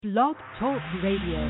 Blog Talk Radio.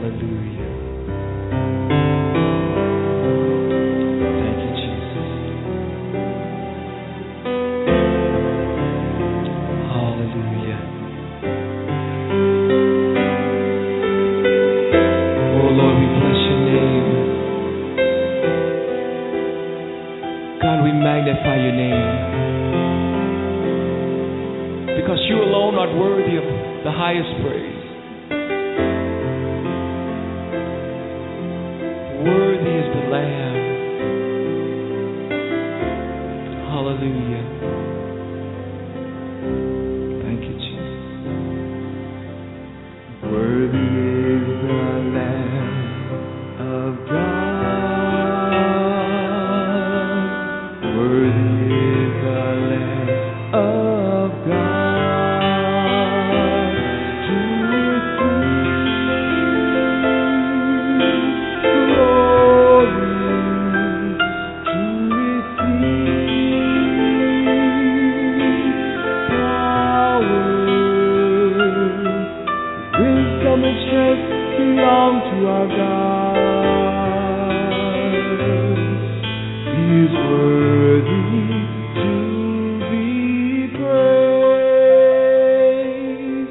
Hallelujah. Thank you, Jesus. Hallelujah. Oh Lord, we bless your name. God, we magnify your name. Because you alone are worthy of the highest praise. Worthy is the Lamb. Hallelujah. Thank you, Jesus. Worthy is the Lamb of God. Worthy is the Lamb of God to receive glory, to receive power. Wisdom and strength belong to our God. He is worthy to be praised.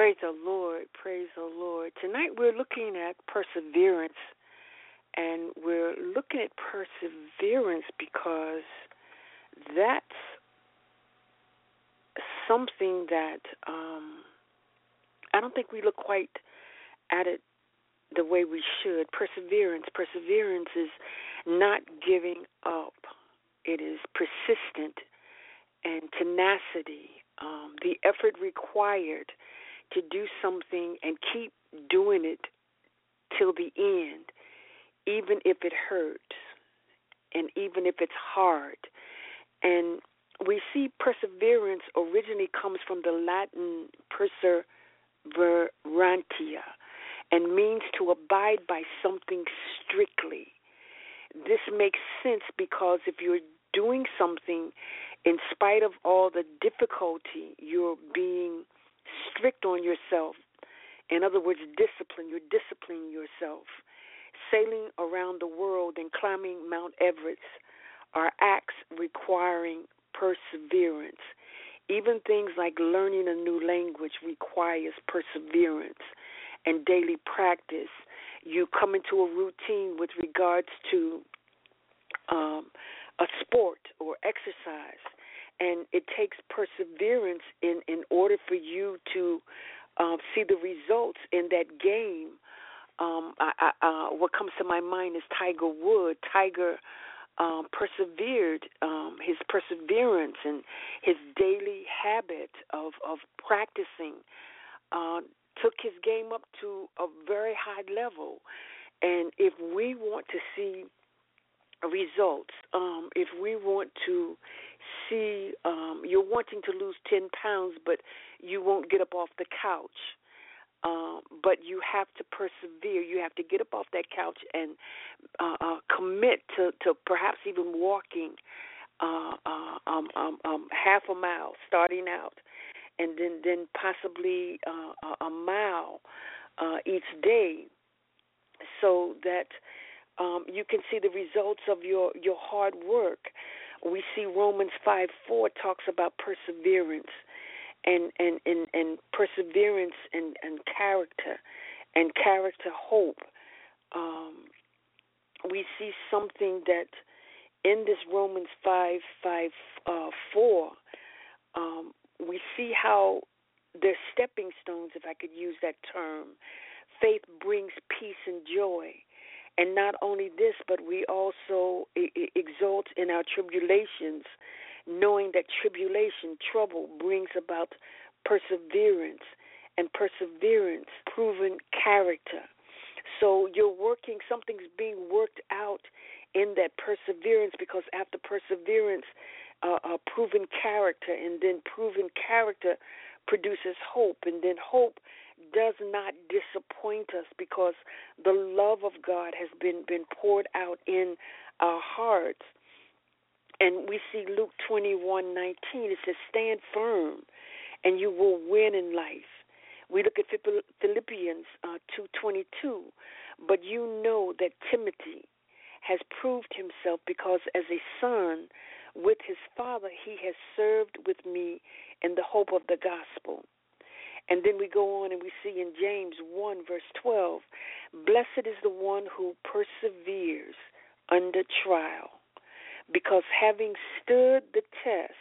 Praise the Lord. Praise the Lord. Tonight we're looking at perseverance, and we're looking at perseverance because that's something that I don't think we look quite at it the way we should. Perseverance is not giving up. It is persistent and tenacity, the effort required to do something and keep doing it till the end, even if it hurts and even if it's hard. And we see perseverance originally comes from the Latin perseverantia and means to abide by something strictly. This makes sense because if you're doing something in spite of all the difficulty, you're being strict on yourself. In other words, discipline. You're disciplining yourself. Sailing around the world and climbing Mount Everest are acts requiring perseverance. Even things like learning a new language requires perseverance and daily practice. You come into a routine with regards to a sport or exercise, and it takes perseverance in order for you to see the results in that game. What comes to my mind is Tiger Woods. Tiger persevered. His perseverance and his daily habit of practicing took his game up to a very high level. And if we want to see results, if we want to see, you're wanting to lose 10 pounds, but you won't get up off the couch. But you have to persevere. You have to get up off that couch and commit to perhaps even walking half a mile, starting out, and then possibly a mile each day, so that you can see the results of your hard work. We see Romans 5:4 talks about perseverance. And perseverance and character hope. We see something that in this Romans 5:4, we see how they're stepping stones, if I could use that term. Faith brings peace and joy. And not only this, but we also exult in our tribulations, knowing that tribulation, trouble, brings about perseverance, and perseverance, proven character. So you're working, something's being worked out in that perseverance, because after perseverance, proven character, and then proven character produces hope, and then hope does not disappoint us because the love of God has been poured out in our hearts. And we see Luke 21:19. It says, "Stand firm, and you will win in life." We look at Philippians 2:22. "But you know that Timothy has proved himself, because as a son with his father he has served with me in the hope of the gospel." And then we go on and we see in James 1:12, "Blessed is the one who perseveres under trial. Because having stood the test,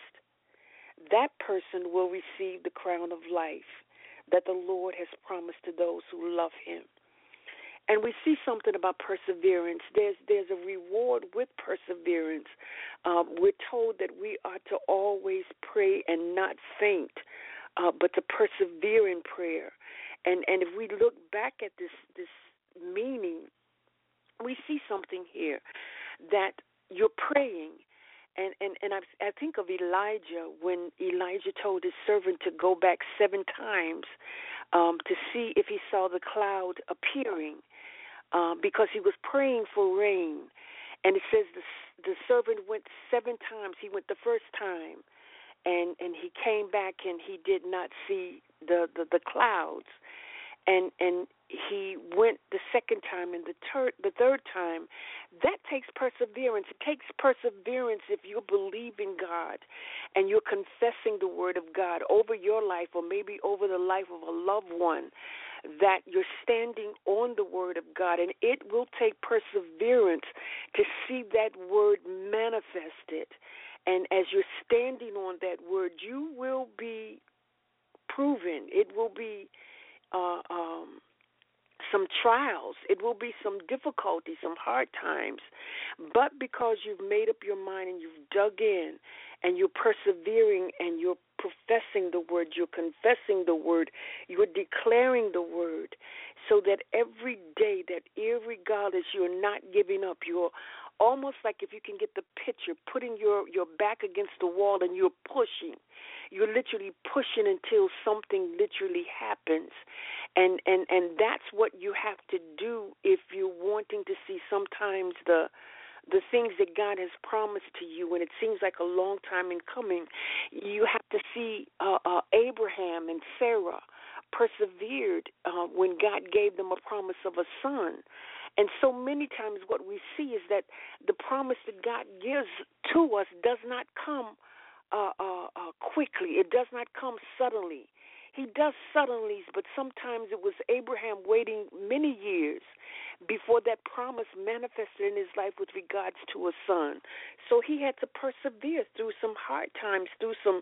that person will receive the crown of life that the Lord has promised to those who love him." And we see something about perseverance. There's a reward with perseverance. We're told that we are to always pray and not faint, but to persevere in prayer. And if we look back at this meaning, we see something here that you're praying, and I think of Elijah when Elijah told his servant to go back 7 times to see if he saw the cloud appearing, because he was praying for rain. And it says the servant went 7 times. He went the first time, and he came back and he did not see the clouds. and he went the second time and the third time. That takes perseverance. It takes perseverance if you believe in God and you're confessing the word of God over your life or maybe over the life of a loved one, that you're standing on the word of God. And it will take perseverance to see that word manifested. And as you're standing on that word, you will be proven. It will be some trials. It will be some difficulty, some hard times. But because you've made up your mind and you've dug in and you're persevering and you're professing the word, you're confessing the word, you're declaring the word, so that every day, that irregardless, you're not giving up. You're almost like, if you can get the picture, putting your back against the wall and you're pushing. You're literally pushing until something literally happens. And that's what you have to do if you're wanting to see sometimes the things that God has promised to you, and it seems like a long time in coming. You have to see Abraham and Sarah persevered when God gave them a promise of a son. And so many times what we see is that the promise that God gives to us does not come quickly. It does not come suddenly. He does suddenly, but sometimes it was Abraham waiting many years before that promise manifested in his life with regards to a son. So he had to persevere through some hard times, through some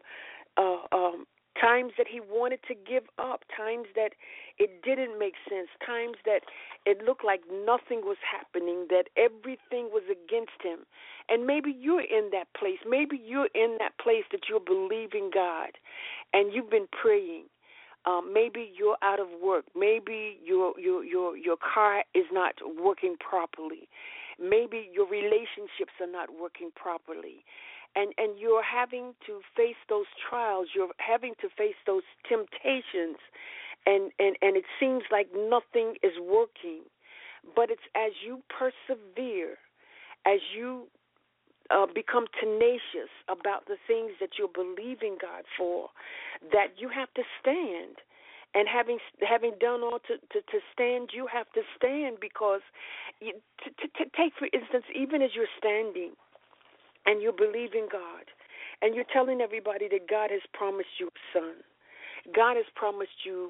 times that he wanted to give up, times that it didn't make sense, times that it looked like nothing was happening, that everything was against him. And maybe you're in that place. Maybe you're in that place that you're believing God and you've been praying. Maybe you're out of work. Maybe your car is not working properly. Maybe your relationships are not working properly. And you're having to face those trials. You're having to face those temptations. And it seems like nothing is working. But it's as you persevere, as you become tenacious about the things that you're believing God for, that you have to stand. And having done all to stand, you have to stand, because to take, for instance, even as you're standing and you're believing God and you're telling everybody that God has promised you a son, God has promised you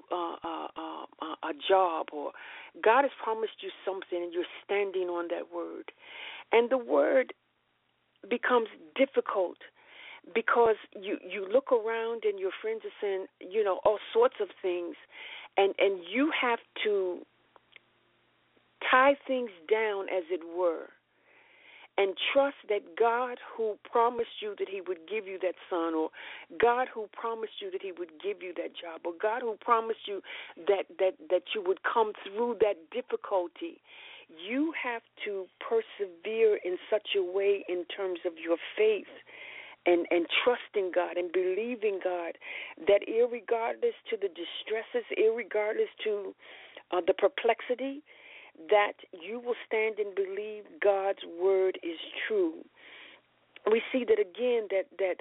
a job, or God has promised you something, and you're standing on that word. And the word becomes difficult because you look around and your friends are saying, all sorts of things, and you have to tie things down, as it were, and trust that God who promised you that he would give you that son, or God who promised you that he would give you that job, or God who promised you that you would come through that difficulty. You have to persevere in such a way in terms of your faith and trusting God and believing God, that irregardless to the distresses, irregardless to the perplexity, that you will stand and believe God's word is true. We see that again, that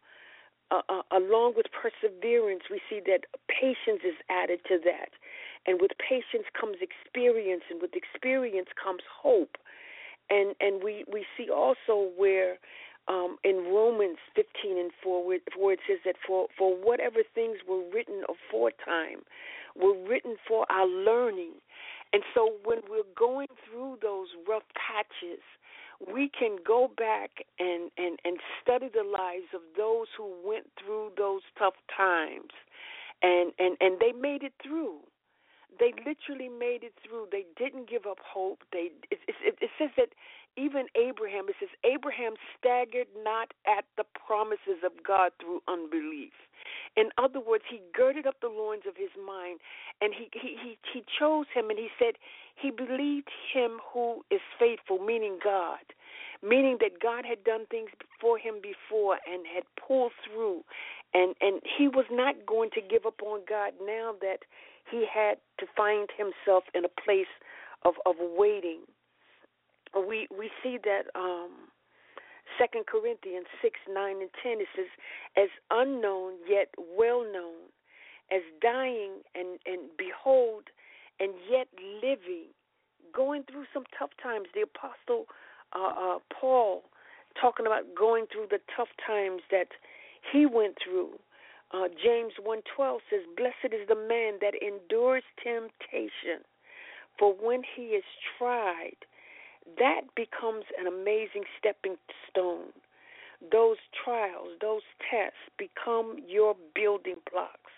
along with perseverance, we see that patience is added to that. And with patience comes experience, and with experience comes hope. And we see also where in Romans 15:4, where it says that for whatever things were written aforetime were written for our learning. And so when we're going through those rough patches, we can go back and study the lives of those who went through those tough times, and they made it through. They literally made it through. They didn't give up hope. It says that even Abraham, it says, Abraham staggered not at the promises of God through unbelief. In other words, he girded up the loins of his mind, and he chose him, and he said he believed him who is faithful, meaning God, meaning that God had done things for him before and had pulled through, and he was not going to give up on God now that he had to find himself in a place of waiting. We see that 2 Corinthians 6:9 and 10, it says, as unknown yet well known, as dying and behold, and yet living, going through some tough times. The Apostle Paul talking about going through the tough times that he went through. James 1:12 says, "Blessed is the man that endures temptation, for when he is tried, that becomes an amazing stepping stone. Those trials, those tests become your building blocks."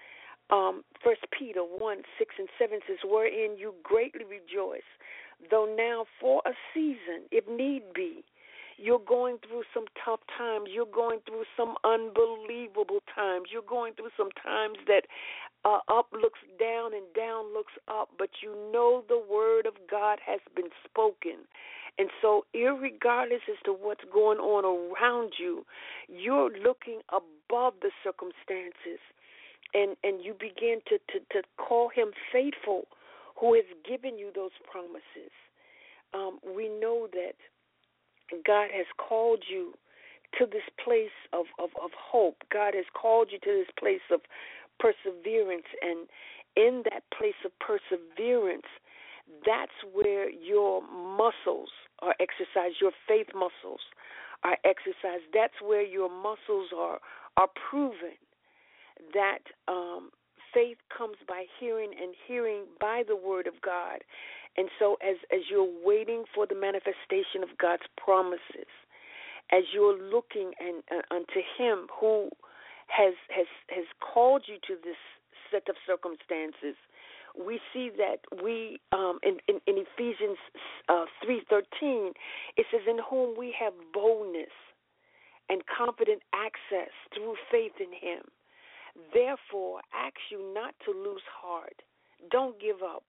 1 Peter 1:6-7 says, "Wherein you greatly rejoice, though now for a season, if need be, you're going through some tough times. You're going through some unbelievable times. You're going through some times that up looks down and down looks up, but you know the word of God has been spoken. And so irregardless as to what's going on around you, you're looking above the circumstances, and you begin to call him faithful who has given you those promises. We know that God has called you to this place of hope. God has called you to this place of perseverance. And in that place of perseverance, that's where your muscles are exercised, your faith muscles are exercised. That's where your muscles are proven that faith comes by hearing, and hearing by the word of God. And so as you're waiting for the manifestation of God's promises, as you're looking unto him who has called you to this set of circumstances, we see that we in Ephesians 3:13, it says, "In whom we have boldness and confident access through faith in him. Therefore, ask you not to lose heart. Don't give up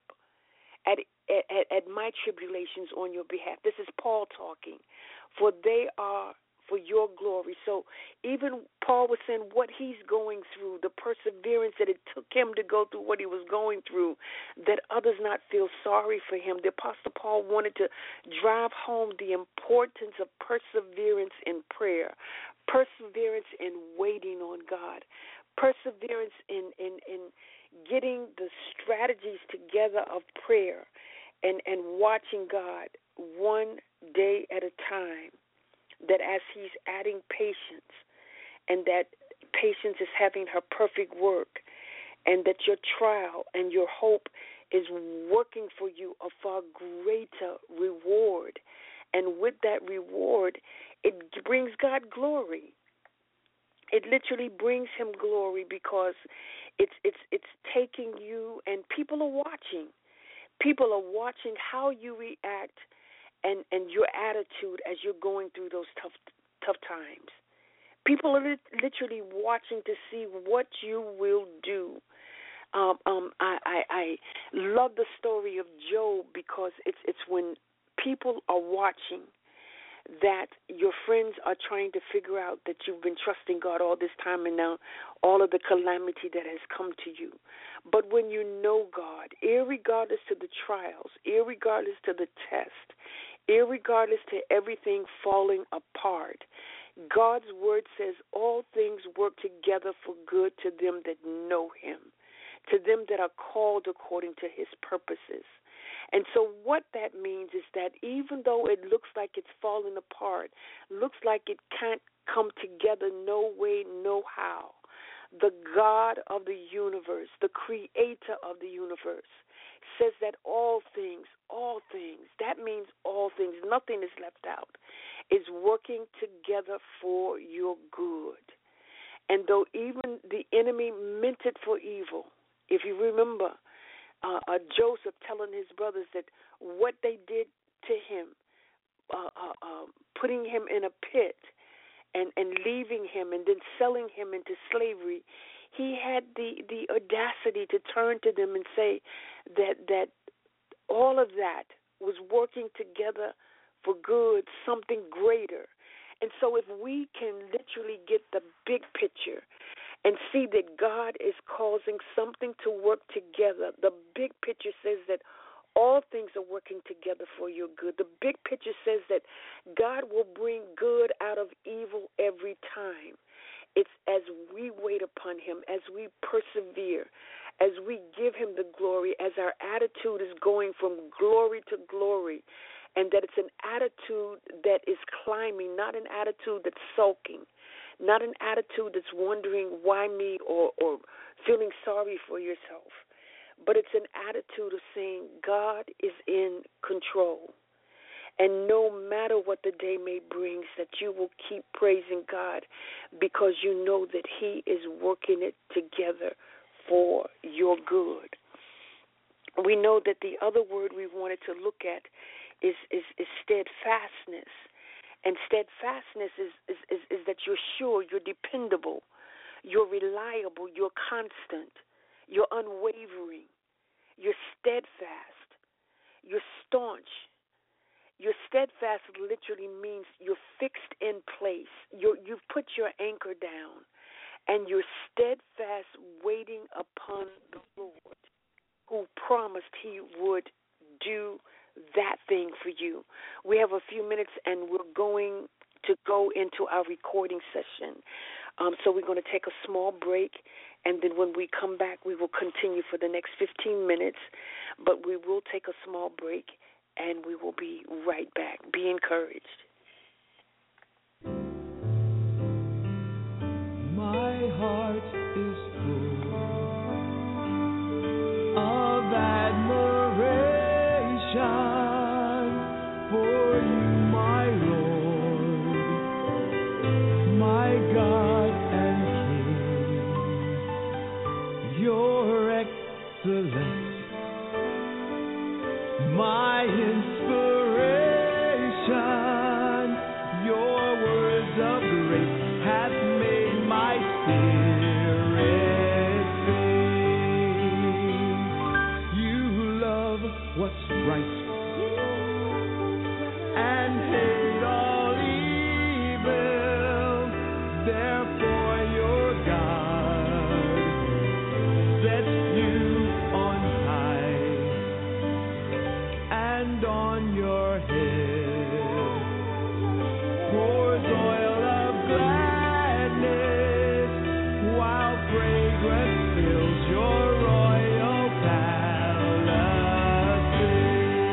at my tribulations on your behalf." This is Paul talking. "For they are for your glory." So even Paul was saying what he's going through, the perseverance that it took him to go through what he was going through, that others not feel sorry for him. The Apostle Paul wanted to drive home the importance of perseverance in prayer, perseverance in waiting on God, perseverance in getting the strategies together of prayer and watching God one day at a time, that as he's adding patience, and that patience is having her perfect work, and that your trial and your hope is working for you a far greater reward. And with that reward, it brings God glory. It literally brings him glory, because it's taking you, and people are watching. People are watching how you react and your attitude as you're going through those tough times. People are literally watching to see what you will do. I love the story of Job, because it's when people are watching that your friends are trying to figure out that you've been trusting God all this time, and now all of the calamity that has come to you. But when you know God, irregardless to the trials, irregardless to the test, irregardless to everything falling apart, God's word says all things work together for good to them that know him, to them that are called according to his purposes. And so what that means is that even though it looks like it's falling apart, looks like it can't come together no way, no how, the God of the universe, the creator of the universe, says that all things, that means all things, nothing is left out, is working together for your good. And though even the enemy meant it for evil, if you remember, Joseph telling his brothers that what they did to him, putting him in a pit and leaving him and then selling him into slavery, he had the audacity to turn to them and say that all of that was working together for good, something greater. And so if we can literally get the big picture and see that God is causing something to work together, the big picture says that all things are working together for your good. The big picture says that God will bring good out of evil every time. It's as we wait upon him, as we persevere, as we give him the glory, as our attitude is going from glory to glory, and that it's an attitude that is climbing, not an attitude that's sulking, not an attitude that's wondering why me or feeling sorry for yourself, but it's an attitude of saying God is in control. And no matter what the day may bring, that you will keep praising God because you know that he is working it together for your good. We know that the other word we wanted to look at is steadfastness. And steadfastness is that you're sure, you're dependable, you're reliable, you're constant, you're unwavering, you're steadfast, you're staunch. Your steadfast literally means you're fixed in place. You've put your anchor down, and you're steadfast waiting upon the Lord who promised he would do that thing for you. We have a few minutes, and we're going to go into our recording session. So we're going to take a small break, and then when we come back, we will continue for the next 15 minutes. But we will take a small break, and we will be right back. Be encouraged. My heart is full of admiration for you, my Lord, my God and King. Your excellence, my inspiration, your words of grace have made my spirit sing. You love what's right and hate all evil, therefore your God sets you on high, and on your head pours oil of gladness, while fragrance fills your royal palaces.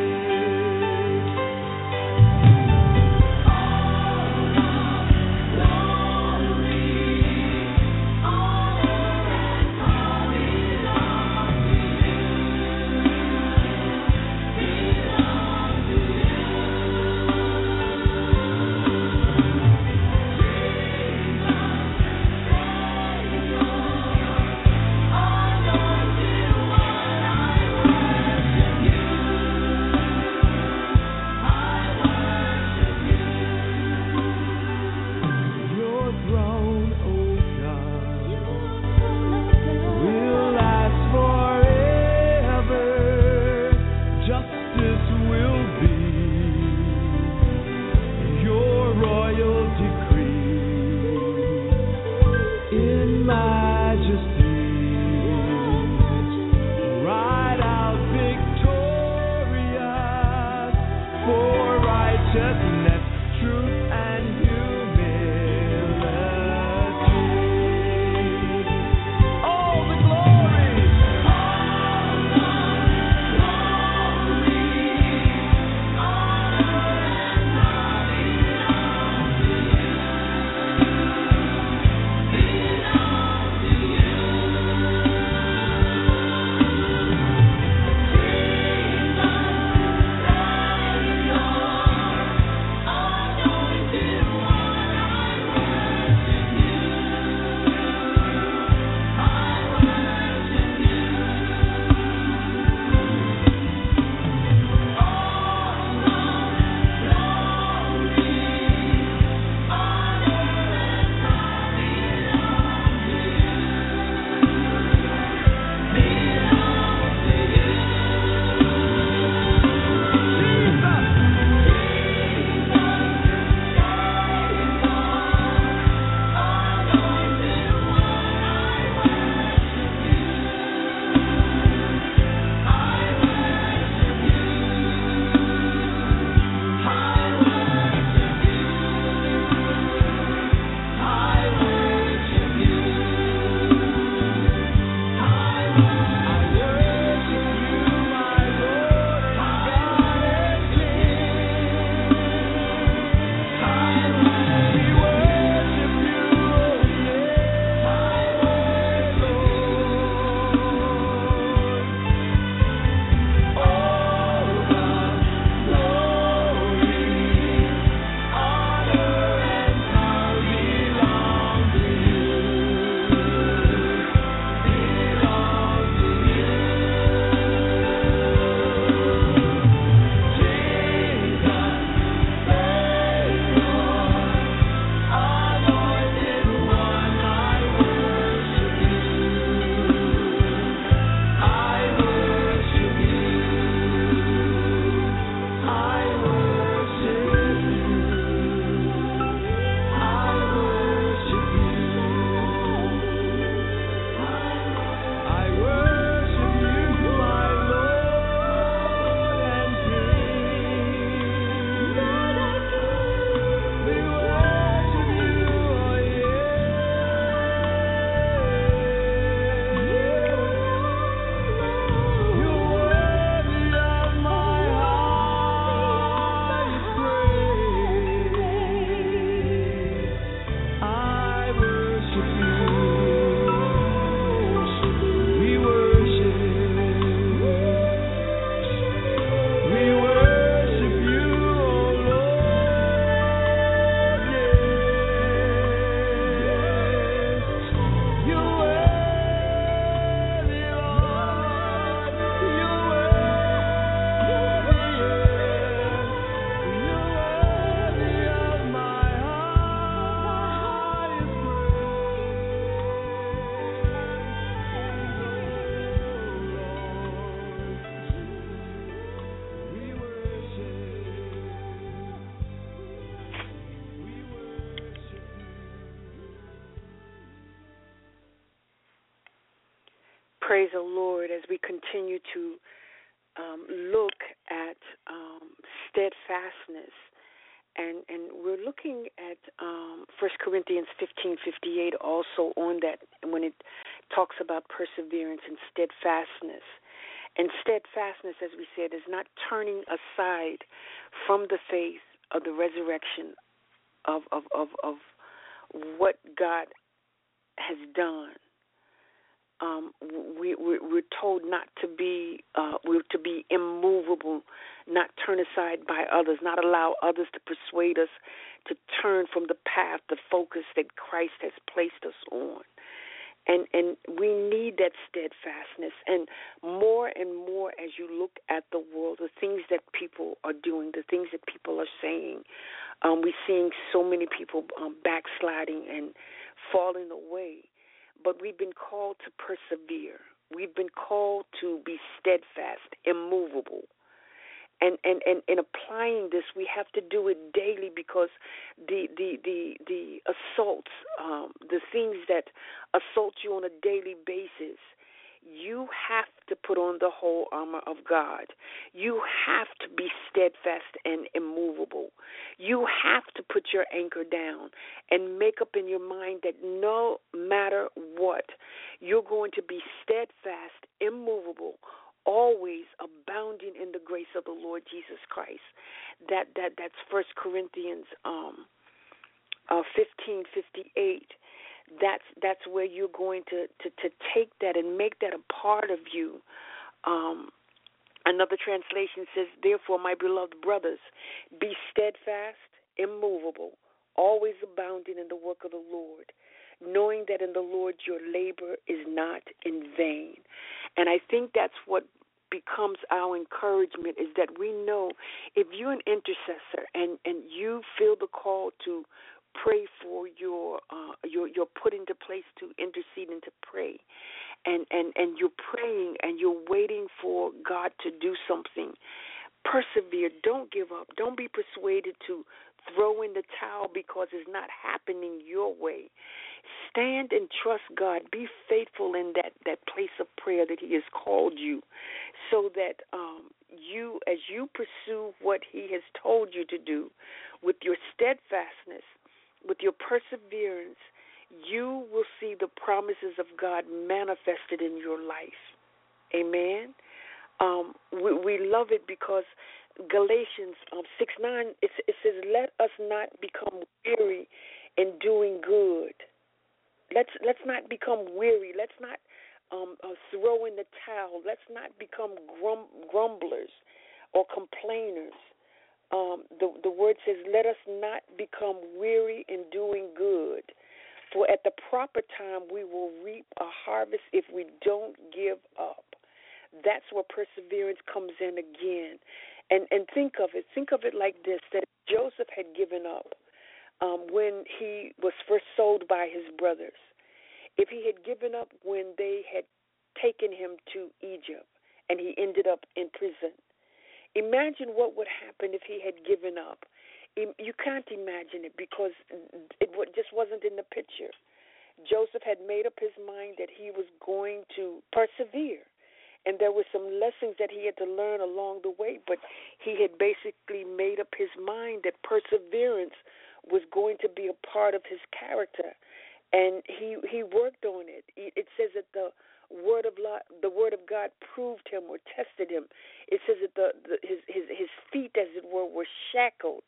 Your throne, O God, will last forever. Justice will be your royal decree. In majesty, ride out victorious for righteousness, truth, and humility. All the glory. Praise the Lord as we continue to look at steadfastness. And we're looking at 1 Corinthians 15:58 also on that when it talks about perseverance and steadfastness. And steadfastness, as we said, is not turning aside from the faith of the resurrection of what God has done. We're told not to be, we're to be immovable, not turn aside by others, not allow others to persuade us to turn from the path, the focus that Christ has placed us on. And we need that steadfastness. And more as you look at the world, the things that people are doing, the things that people are saying, we're seeing so many people backsliding and falling away. But we've been called to persevere. We've been called to be steadfast, immovable. And in applying this, we have to do it daily because the assaults, the things that assault you on a daily basis, you have to put on the whole armor of God. You have to be steadfast and immovable. You have to put your anchor down and make up in your mind that no matter what, you're going to be steadfast, immovable, always abounding in the grace of the Lord Jesus Christ. That's 1 Corinthians 15:58. That's where you're going to take that and make that a part of you. Another translation says, therefore, my beloved brothers, be steadfast, immovable, always abounding in the work of the Lord, knowing that in the Lord your labor is not in vain. And I think that's what becomes our encouragement, is that we know if you're an intercessor and you feel the call to pray for you're put into place to intercede and to pray, and you're praying and you're waiting for God to do something, persevere. Don't give up. Don't be persuaded to throw in the towel because it's not happening your way. Stand and trust God. Be faithful in that place of prayer that He has called you, so that you, as you pursue what He has told you to do, with your steadfastness, with your perseverance, you will see the promises of God manifested in your life. Amen. We love it because Galatians 6:9, it says, let us not become weary in doing good. Let's not become weary. Let's not throw in the towel. Let's not become grumblers or complainers. The word says, let us not become weary in doing good, for at the proper time we will reap a harvest if we don't give up. That's where perseverance comes in again. And think of it like this, that Joseph had given up when he was first sold by his brothers. If he had given up when they had taken him to Egypt and he ended up in prison, imagine what would happen if he had given up. You can't imagine it because it just wasn't in the picture. Joseph had made up his mind that he was going to persevere. And there were some lessons that he had to learn along the way, but he had basically made up his mind that perseverance was going to be a part of his character. And he worked on it. It says that the word of God proved him or tested him. It says that his feet, as it were shackled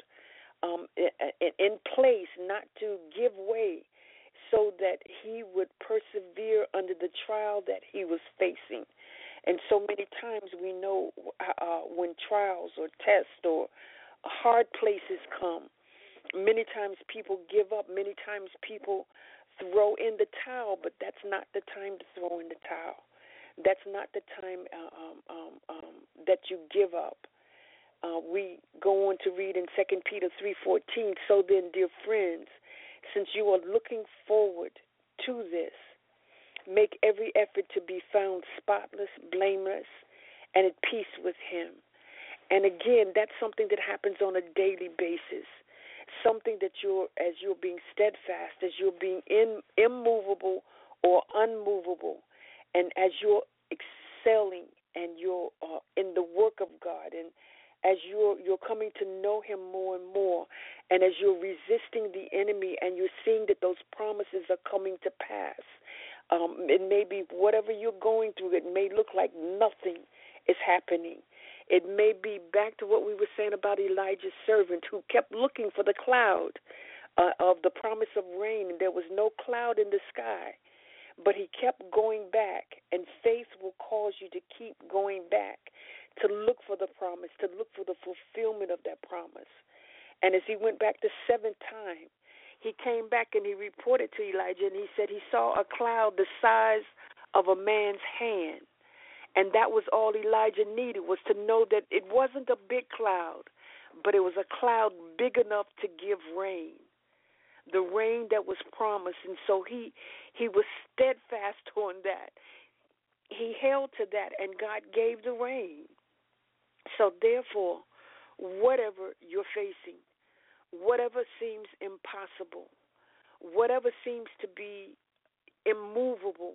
in place, not to give way, so that he would persevere under the trial that he was facing. And so many times we know when trials or tests or hard places come, many times people give up. Many times people throw in the towel, but that's not the time to throw in the towel. That's not the time that you give up. We go on to read in 2 Peter 3:14, so then, dear friends, since you are looking forward to this, make every effort to be found spotless, blameless, and at peace with Him. And again, that's something that happens on a daily basis. Something that as you're being steadfast, as you're being immovable or unmovable, And as you're excelling and you're in the work of God, and as you're coming to know him more and more, and as you're resisting the enemy and you're seeing that those promises are coming to pass, it may be whatever you're going through, it may look like nothing is happening. It may be back to what we were saying about Elijah's servant who kept looking for the cloud of the promise of rain, and there was no cloud in the sky. But he kept going back, and faith will cause you to keep going back, to look for the promise, to look for the fulfillment of that promise. And as he went back the seventh time, he came back and he reported to Elijah, and he said he saw a cloud the size of a man's hand. And that was all Elijah needed, was to know that it wasn't a big cloud, but it was a cloud big enough to give rain, the rain that was promised. And so he was steadfast on that. He held to that, and God gave the rain. So therefore, whatever you're facing, whatever seems impossible, whatever seems to be immovable,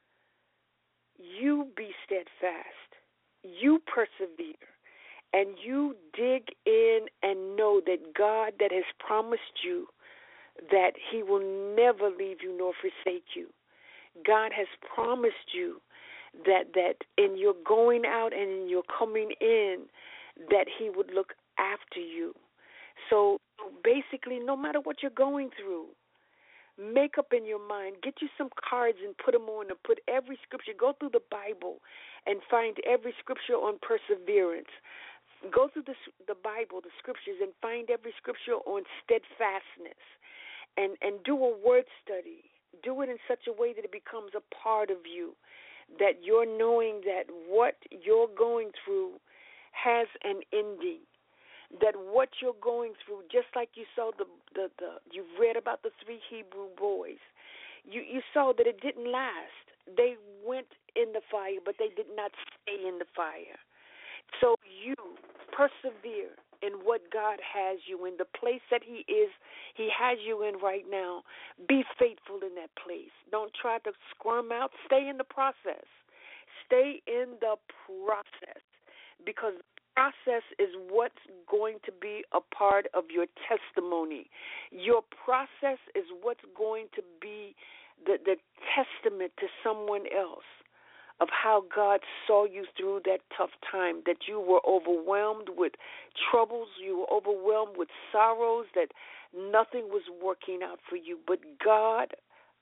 you be steadfast, you persevere, and you dig in and know that God that has promised you that he will never leave you nor forsake you. God has promised you that in your going out and in your coming in, that he would look after you. So basically, no matter what you're going through, make up in your mind, get you some cards and put them on, and put every scripture, go through the Bible and find every scripture on perseverance. Go through the Bible, the scriptures, and find every scripture on steadfastness, and do a word study. Do it in such a way that it becomes a part of you, that you're knowing that what you're going through has an ending, that what you're going through, just like you saw you've read about the 3 Hebrew boys, you saw that it didn't last. They went in the fire, but they did not stay in the fire. So you persevere in what God has you in, the place that he has you in right now. Be faithful in that place. Don't try to squirm out. Stay in the process. Stay in the process, because process is what's going to be a part of your testimony. Your process is what's going to be the testament to someone else of how God saw you through that tough time, that you were overwhelmed with troubles, you were overwhelmed with sorrows, that nothing was working out for you, but God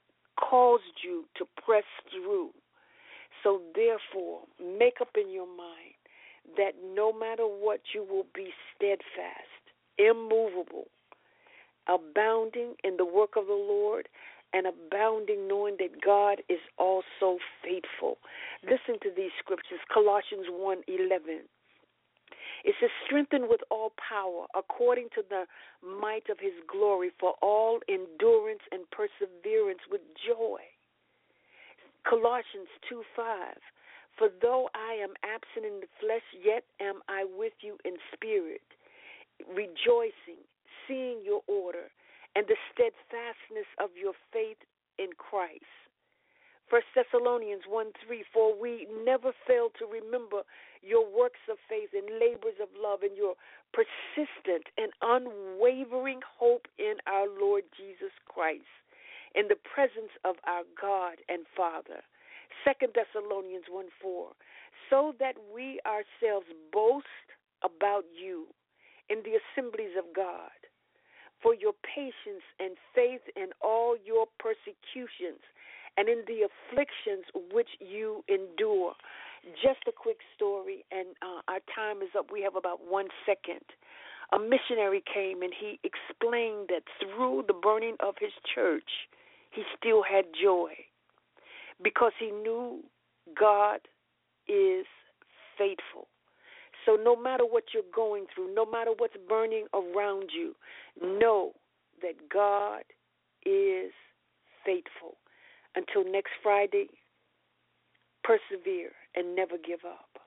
caused you to press through. So therefore, make up in your mind that no matter what, you will be steadfast, immovable, abounding in the work of the Lord, and abounding knowing that God is also faithful. Listen to these scriptures, Colossians 1:11. It says, strengthened with all power according to the might of his glory, for all endurance and perseverance with joy. Colossians 2:5. For though I am absent in the flesh, yet am I with you in spirit, rejoicing, seeing your order, and the steadfastness of your faith in Christ. 1 Thessalonians 1:3, for we never fail to remember your works of faith and labors of love and your persistent and unwavering hope in our Lord Jesus Christ, in the presence of our God and Father. 2 Thessalonians 1:4, so that we ourselves boast about you in the assemblies of God, for your patience and faith in all your persecutions and in the afflictions which you endure. Just a quick story, and our time is up. We have about 1 second. A missionary came, and he explained that through the burning of his church, he still had joy, because he knew God is faithful. So no matter what you're going through, no matter what's burning around you, know that God is faithful. Until next Friday, persevere and never give up.